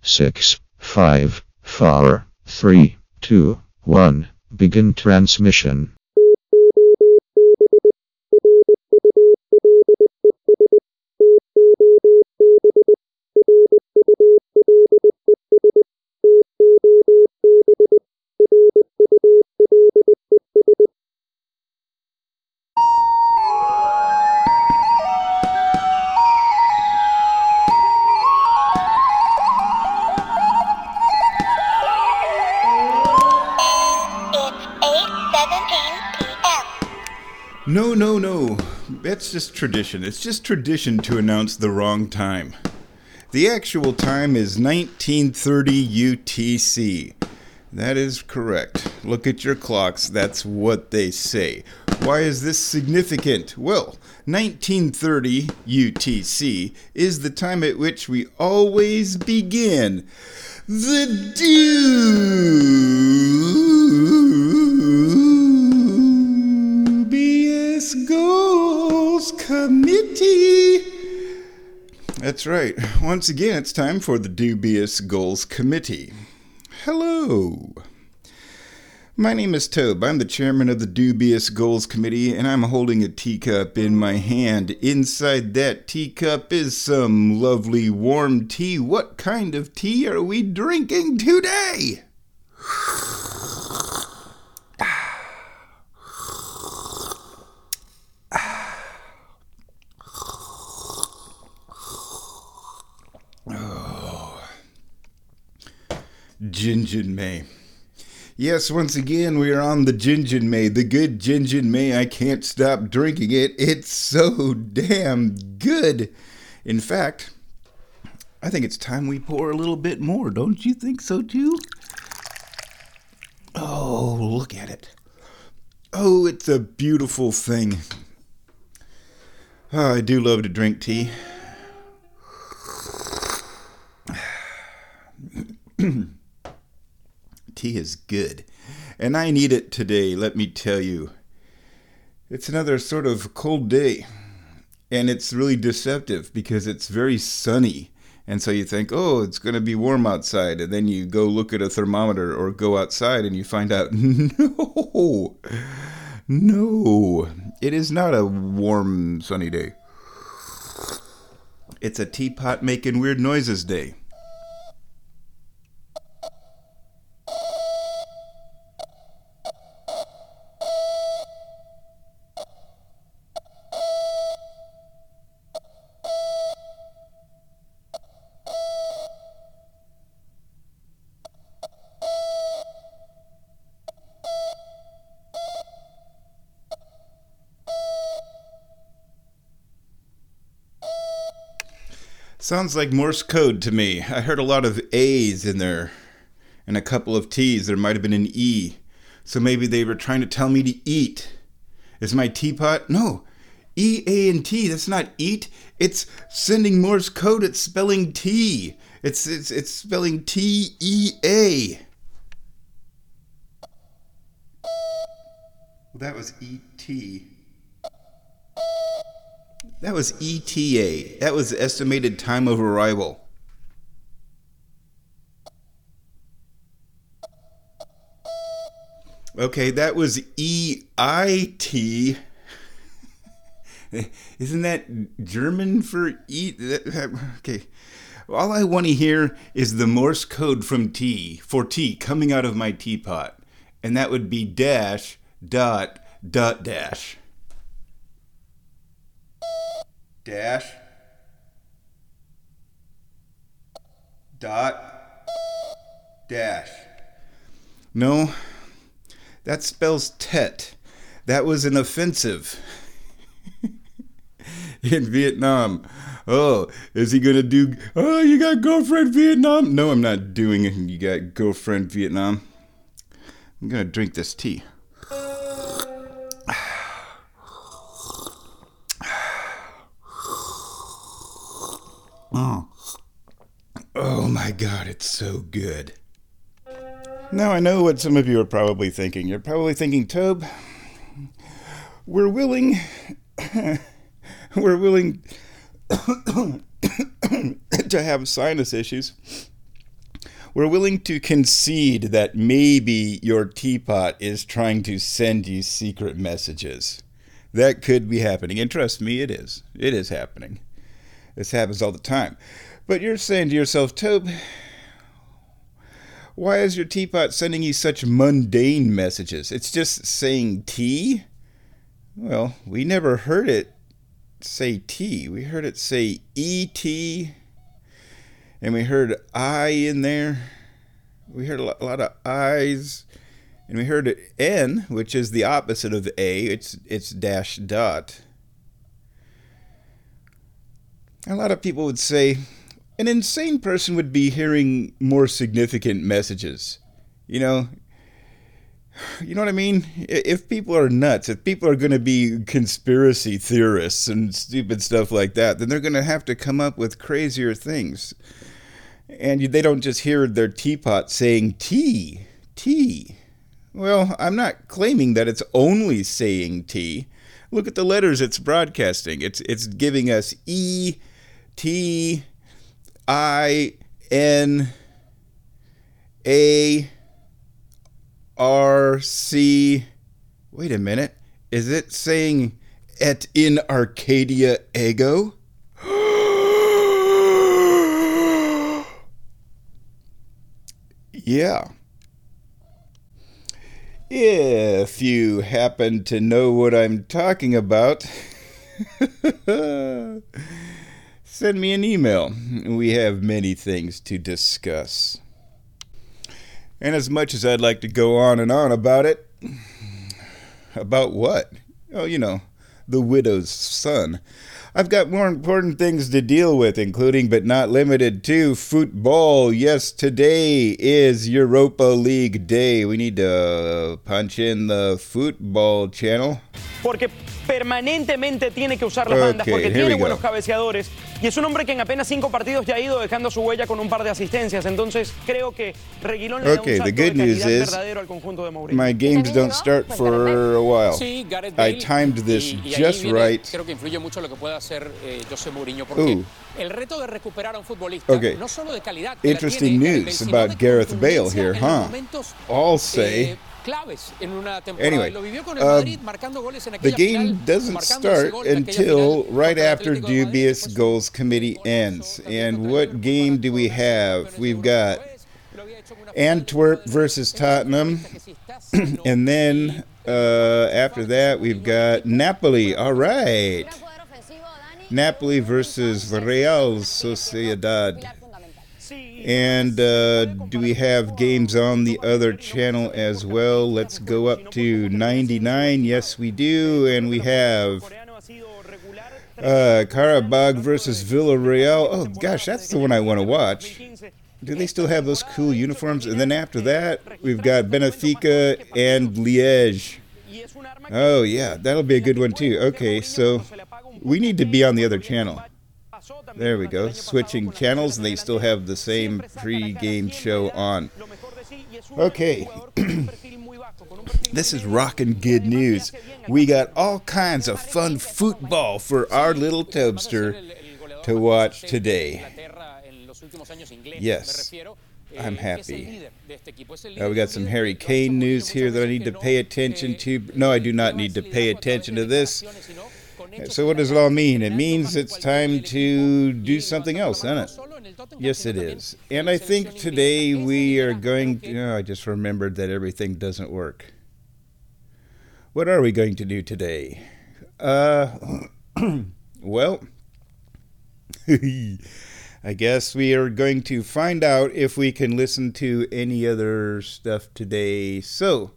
6, 5, 4, 3, 2, 1. Begin transmission. No. That's just tradition. It's just tradition to announce the wrong time. The actual time is 1930 UTC. That is correct. Look at your clocks. That's what they say. Why is this significant? Well, 1930 UTC is the time at which we always begin the Dubious Goals Committee. That's right. Once again, it's time for the Dubious Goals Committee. Hello. My name is Tobe. I'm the chairman of the Dubious Goals Committee, and I'm holding a teacup in my hand. Inside that teacup is some lovely warm tea. What kind of tea are we drinking today? Gingin May. Yes, once again, we are on the Gingin May, the good Gingin May. I can't stop drinking it. It's so damn good. In fact, I think it's time we pour a little bit more. Don't you think so, too? Oh, look at it. Oh, it's a beautiful thing. Oh, I do love to drink tea. Tea is good, and I need it today, let me tell you. It's another sort of cold day, and it's really deceptive because it's very sunny, and so you think, oh, it's going to be warm outside, and then you go look at a thermometer or go outside and you find out, no, it is not a warm, sunny day. It's a teapot making weird noises day. Sounds like Morse code to me. I heard a lot of A's in there and a couple of T's. There might have been an E. So maybe they were trying to tell me to eat. Is my teapot? No. E, A, and T. That's not eat. It's sending Morse code. It's spelling T. It's spelling T-E-A. Well, that was E-T. That was ETA. That was the estimated time of arrival. Okay, that was EIT. Isn't that German for eat? Okay. All I want to hear is the Morse code from T, for tea, coming out of my teapot. And that would be dash, dot, dot, dash. Dash, dot, dash. No, that spells tet. That was an offensive in Vietnam. Oh, is he gonna do, oh, you got girlfriend Vietnam? No, I'm not doing it. You got girlfriend Vietnam. I'm gonna drink this tea. Oh my God, it's so good. Now I know what some of you are probably thinking. You're probably thinking, Tobe, we're willing to have sinus issues We're willing to concede that maybe your teapot is trying to send you secret messages. That could be happening. And trust me, it is. It is happening. This happens all the time. But you're saying to yourself, Tobe, why is your teapot sending you such mundane messages? It's just saying tea? Well, we never heard it say tea. We heard it say E-T, and we heard I in there. We heard a lot of I's, and we heard N, which is the opposite of A. It's dash dot. A lot of people would say an insane person would be hearing more significant messages. You know what I mean? If people are nuts, if people are going to be conspiracy theorists and stupid stuff like that, then they're going to have to come up with crazier things. And they don't just hear their teapot saying tea. Well, I'm not claiming that it's only saying tea. Look at the letters it's broadcasting. It's giving us E, T, I, N, A, R, C. Wait a minute. Is it saying et in Arcadia ego? Yeah. If you happen to know what I'm talking about, send me an email. We have many things to discuss. And as much as I'd like to go on and on about it, about what? Oh, the widow's son. I've got more important things to deal with, including but not limited to football. Yes, today is Europa League Day. We need to punch in the football channel. Porque permanentemente tiene que usar las bandas, porque tiene buenos cabeceadores y es un hombre que en apenas 5 partidos ya ha ido dejando su huella con un par de asistencias. Entonces creo que Reguilón le da un salto de calidad verdadero al conjunto de Mourinho. My games don't start for a while. I timed this just right. Creo que influye mucho lo que pueda hacer José Mourinho porque el reto de recuperar a un futbolista no solo de calidad. Interesting news about Gareth Bale here, huh? All say. Anyway, the game doesn't start until right after Dubious Goals Committee ends. And what game do we have? We've got Antwerp versus Tottenham. And then after that, we've got Napoli. All right. Napoli versus Real Sociedad. And do we have games on the other channel as well? Let's go up to 99. Yes, we do. And we have Karabag versus Villarreal. Oh, gosh, that's the one I want to watch. Do they still have those cool uniforms? And then after that, we've got Benfica and Liège. Oh, yeah, that'll be a good one, too. Okay, so we need to be on the other channel. There we go. Switching channels, and they still have the same pre-game show on. Okay. This is rockin' good news. We got all kinds of fun football for our little Tobster to watch today. Yes, I'm happy. We got some Harry Kane news here that I need to pay attention to. No, I do not need to pay attention to this. So what does it all mean? It means it's time to do something else, isn't it? Yes, it is. And I think today we are going to... I just remembered that everything doesn't work. What are we going to do today? Well, I guess we are going to find out if we can listen to any other stuff today. So,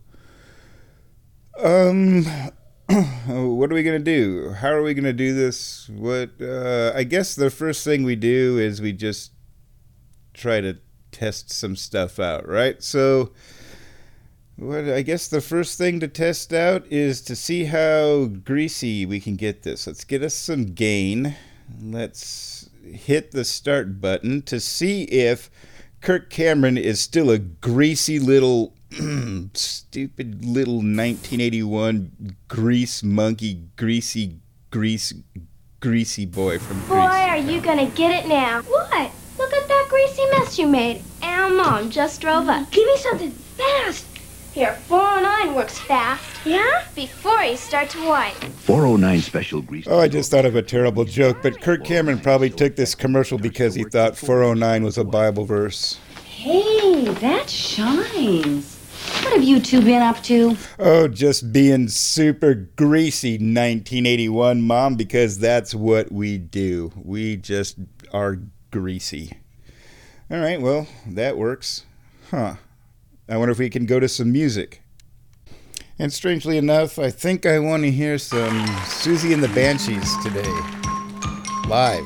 what are we going to do? How are we going to do this? I guess the first thing we do is we just try to test some stuff out, right? So, I guess the first thing to test out is to see how greasy we can get this. Let's get us some gain. Let's hit the start button to see if Kirk Cameron is still a greasy little... stupid little 1981 grease monkey, greasy boy from Greece. Boy, are you gonna get it now. What? Look at that grease greasy mess you made. And Mom just drove up. Give me something fast. Here, 409 works fast. Yeah? Before you start to wipe. 409 special grease. Oh, I just thought of a terrible joke, but Kirk Cameron probably took this commercial because he thought 409 was a Bible verse. Hey, that shines. What have you two been up to? Oh, just being super greasy, 1981, Mom, because that's what we do. We just are greasy. All right, well, that works. Huh. I wonder if we can go to some music. And strangely enough, I think I want to hear some Siouxsie and the Banshees today. Live.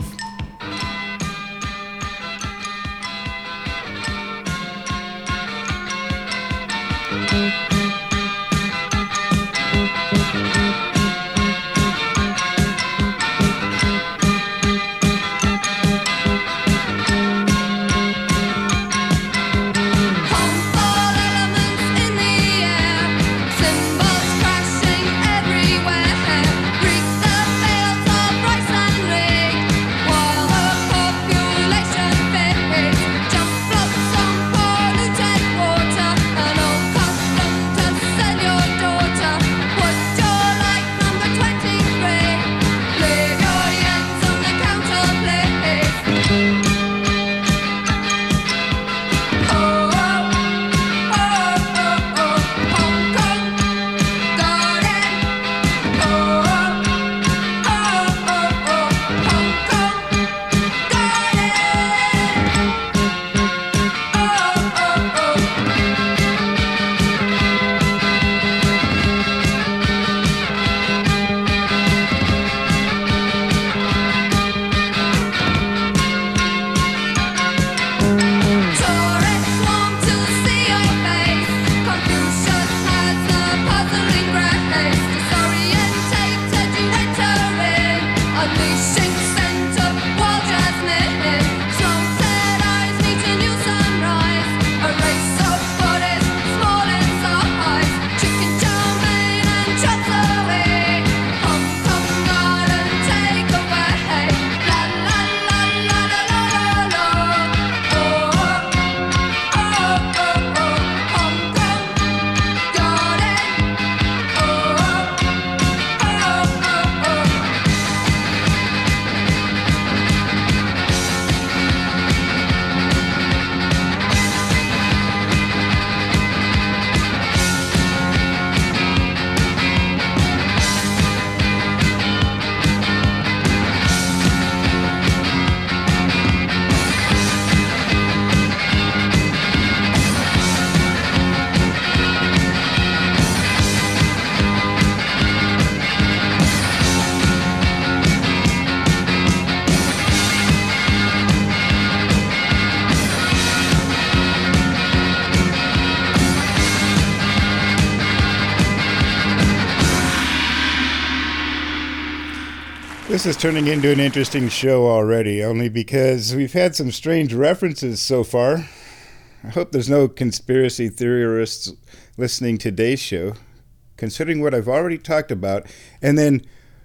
This is turning into an interesting show already, only because we've had some strange references so far. I hope there's no conspiracy theorists listening to today's show, considering what I've already talked about. And then,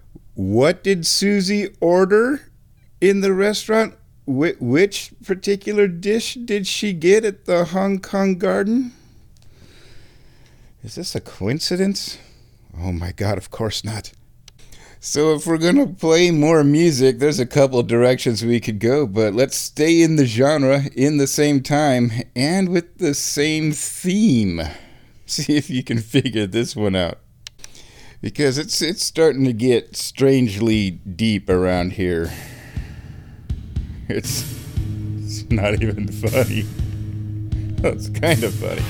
what did Siouxsie order in the restaurant? Which particular dish did she get at the Hong Kong Garden? Is this a coincidence? Oh my God, of course not. So if we're going to play more music, there's a couple directions we could go, but let's stay in the genre in the same time and with the same theme. See if you can figure this one out. Because it's starting to get strangely deep around here. It's not even funny. Well, it's kind of funny.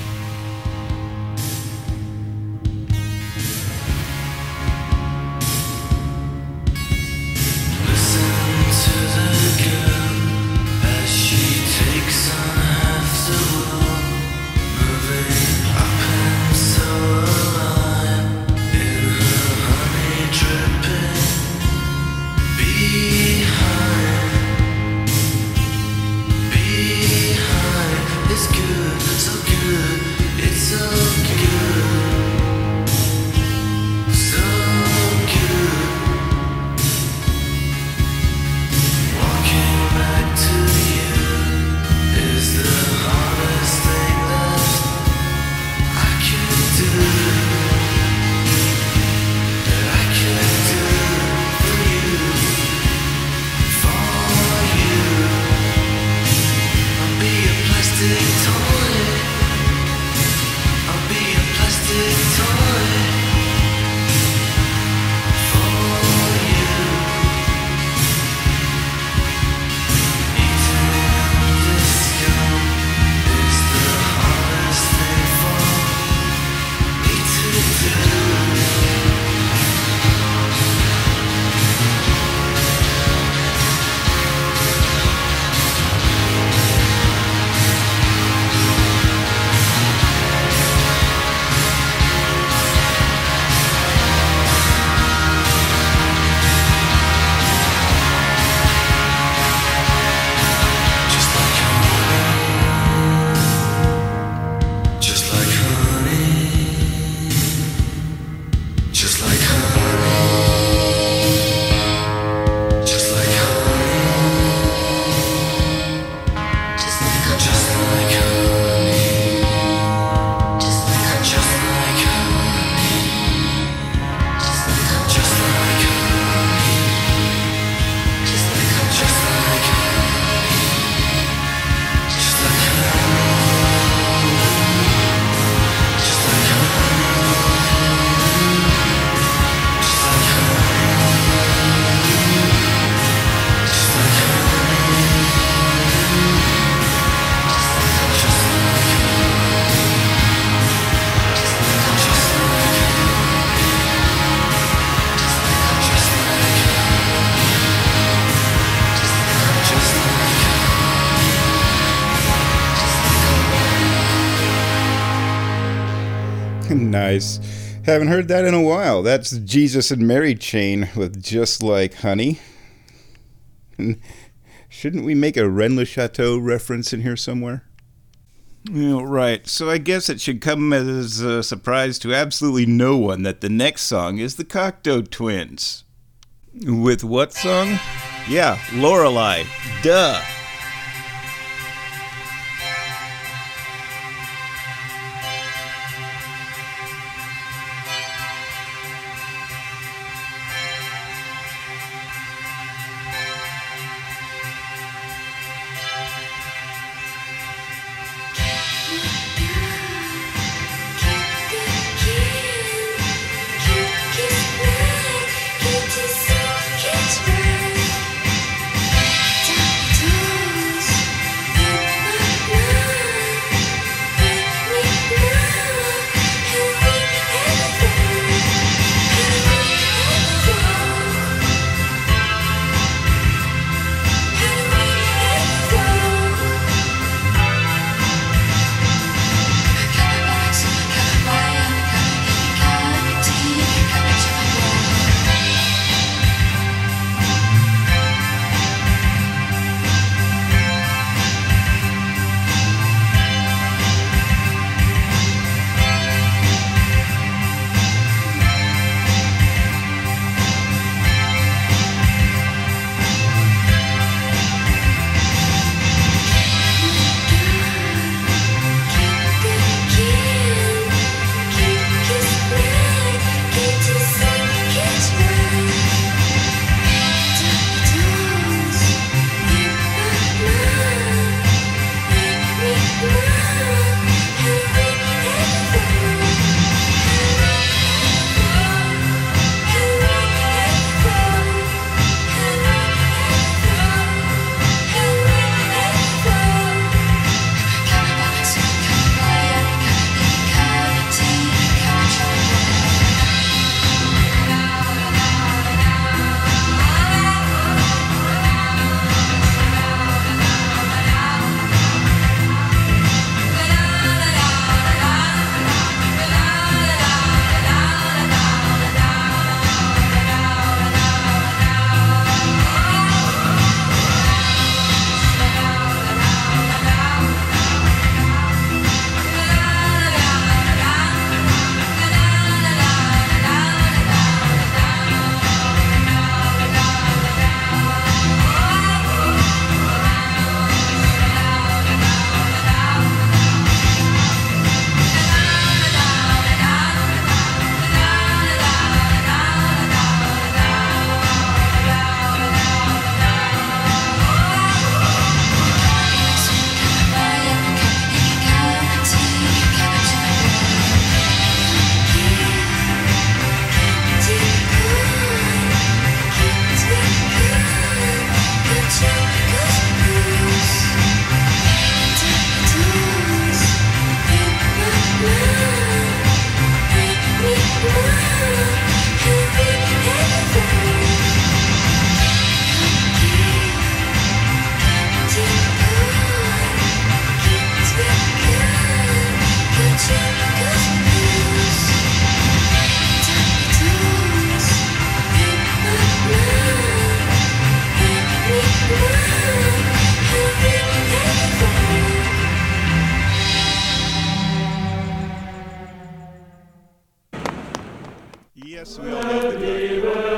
Nice. Haven't heard that in a while. That's Jesus and Mary Chain with Just Like Honey. Shouldn't we make a Rennes le Chateau reference in here somewhere? Right, so I guess it should come as a surprise to absolutely no one that the next song is the Cocteau Twins. With what song? Yeah, Lorelei. Duh. Yes, we all love the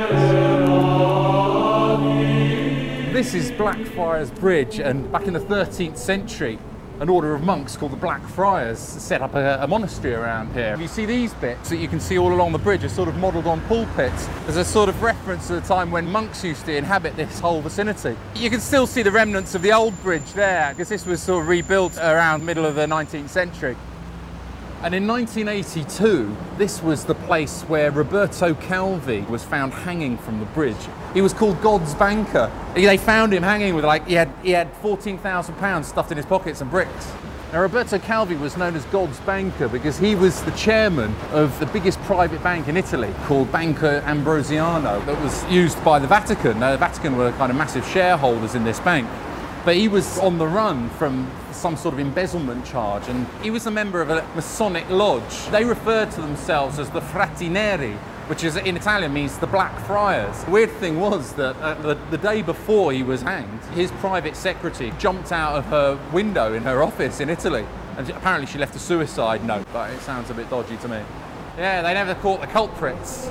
Cocteau. This is Blackfriars Bridge, and back in the 13th century, an order of monks called the Black Friars set up a monastery around here. You see these bits that you can see all along the bridge are sort of modelled on pulpits as a sort of reference to the time when monks used to inhabit this whole vicinity. You can still see the remnants of the old bridge there, because this was sort of rebuilt around the middle of the 19th century. And in 1982, this was the place where Roberto Calvi was found hanging from the bridge. He was called God's banker. They found him hanging with he had £14,000 stuffed in his pockets and bricks. Now Roberto Calvi was known as God's banker because he was the chairman of the biggest private bank in Italy called Banco Ambrosiano that was used by the Vatican. Now the Vatican were kind of massive shareholders in this bank. But he was on the run from some sort of embezzlement charge, and he was a member of a Masonic lodge. They referred to themselves as the Frati Neri, which is in Italian means the Black Friars. The weird thing was that the day before he was hanged, his private secretary jumped out of her window in her office in Italy, and apparently she left a suicide note, but it sounds a bit dodgy to me. Yeah, they never caught the culprits.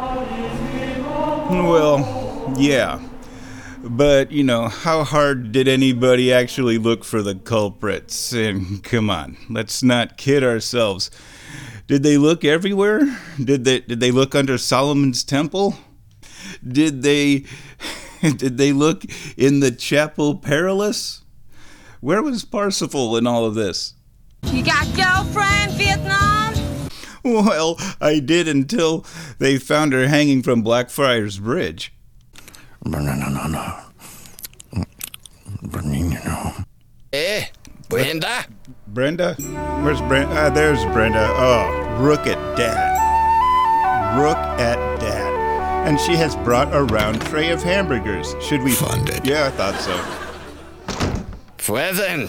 Well, yeah. But, you know, how hard did anybody actually look for the culprits? And come on, let's not kid ourselves. Did they look everywhere? Did they look under Solomon's temple? Did they look in the Chapel Perilous? Where was Parsifal in all of this? You got girlfriend, Vietnam? Well, I did until they found her hanging from Blackfriars Bridge. Brenda? Brenda? Where's Brenda? There's Brenda. Oh, Rook at Dad. Rook at Dad. And she has brought a round tray of hamburgers. Should we fund it? Yeah, I thought so. Present.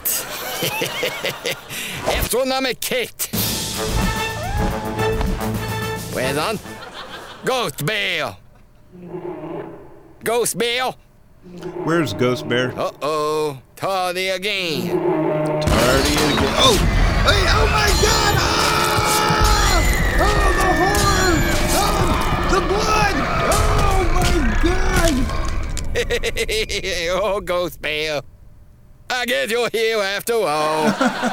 Efternommer Kit. Well done. Ghost Bear. Ghost Bear. Where's Ghost Bear? Uh-oh. Tardy again. Tardy again. Oh! Hey, oh my God! Ah! Oh, the horn! Oh, the blood! Oh, my God! Oh, Ghost Bear. I guess you're here after all.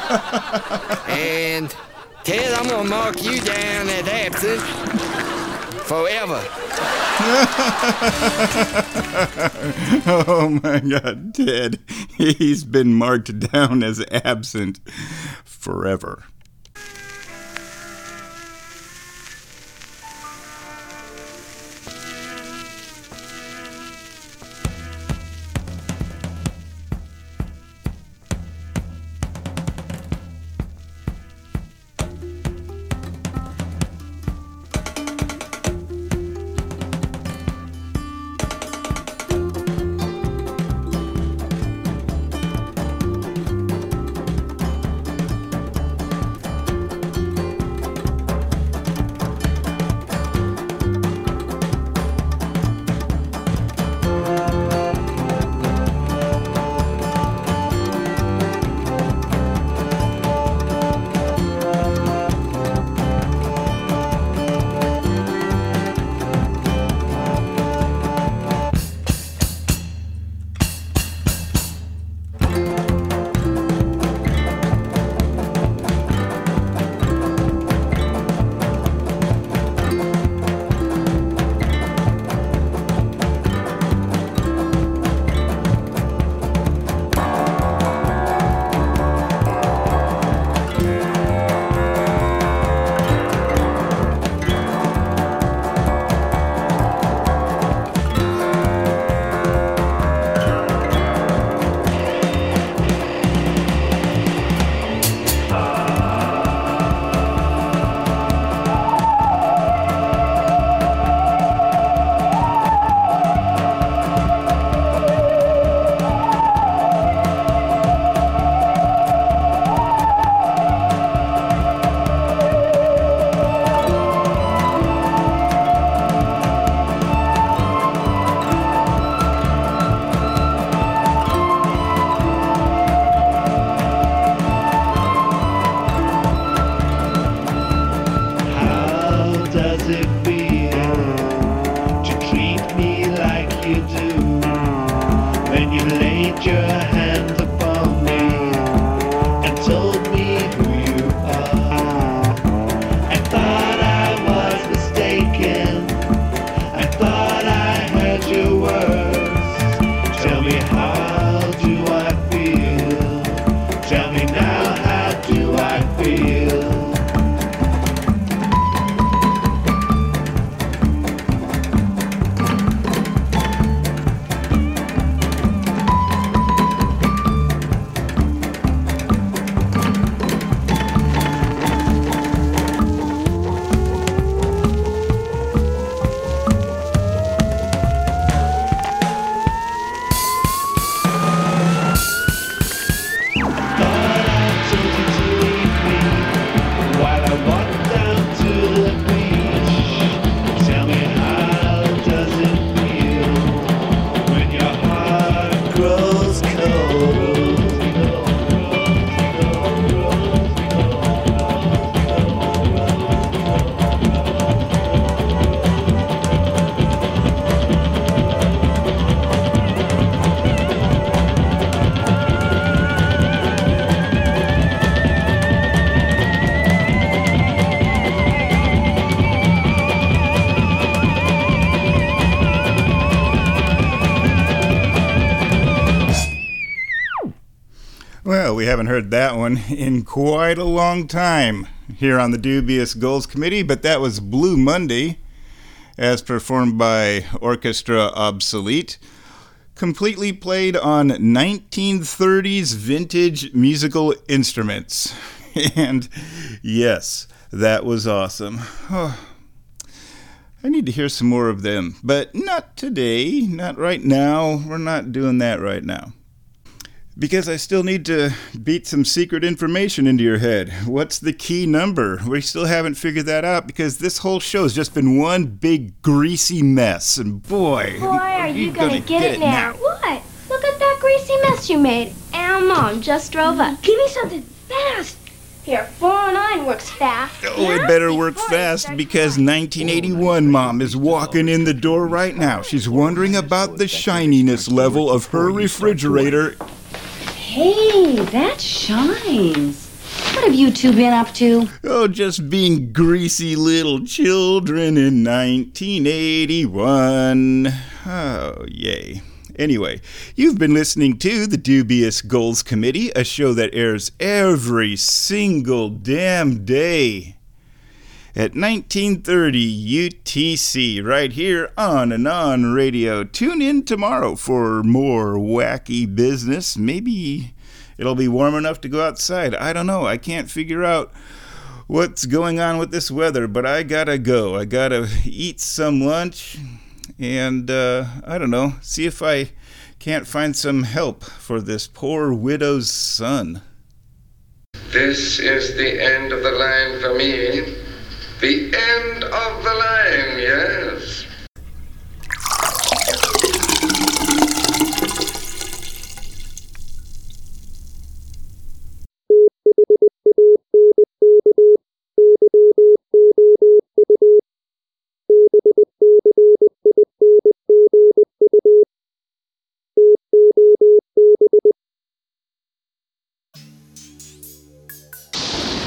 And, Ted, I'm gonna mark you down as absent forever. Oh my God, Ted. He's been marked down as absent forever. haven't heard that one in quite a long time here on the Dubious Goals Committee, but that was Blue Monday, as performed by Orchestra Obsolete, completely played on 1930s vintage musical instruments. And yes, that was awesome. Oh, I need to hear some more of them, but not today, not right now. We're not doing that right now. Because I still need to beat some secret information into your head. What's the key number? We still haven't figured that out because this whole show's just been one big greasy mess. And boy, are you gonna get it now? What? Look at that greasy mess you made. And Mom just drove up. Give me something fast. Here, 409 works fast. Oh, it better work fast because 1981 Mom is walking in the door right now. She's wondering about the shininess level of her refrigerator. Hey, that shines. What have you two been up to? Oh, just being greasy little children in 1981. Oh, yay. Anyway, you've been listening to the Dubious Goals Committee, a show that airs every single damn day at 1930 UTC, right here on and on radio. Tune in tomorrow for more wacky business. Maybe it'll be warm enough to go outside. I don't know. I can't figure out what's going on with this weather, but I gotta go. I gotta eat some lunch and, I don't know, see if I can't find some help for this poor widow's son. This is the end of the line for me. The end of the line, yes.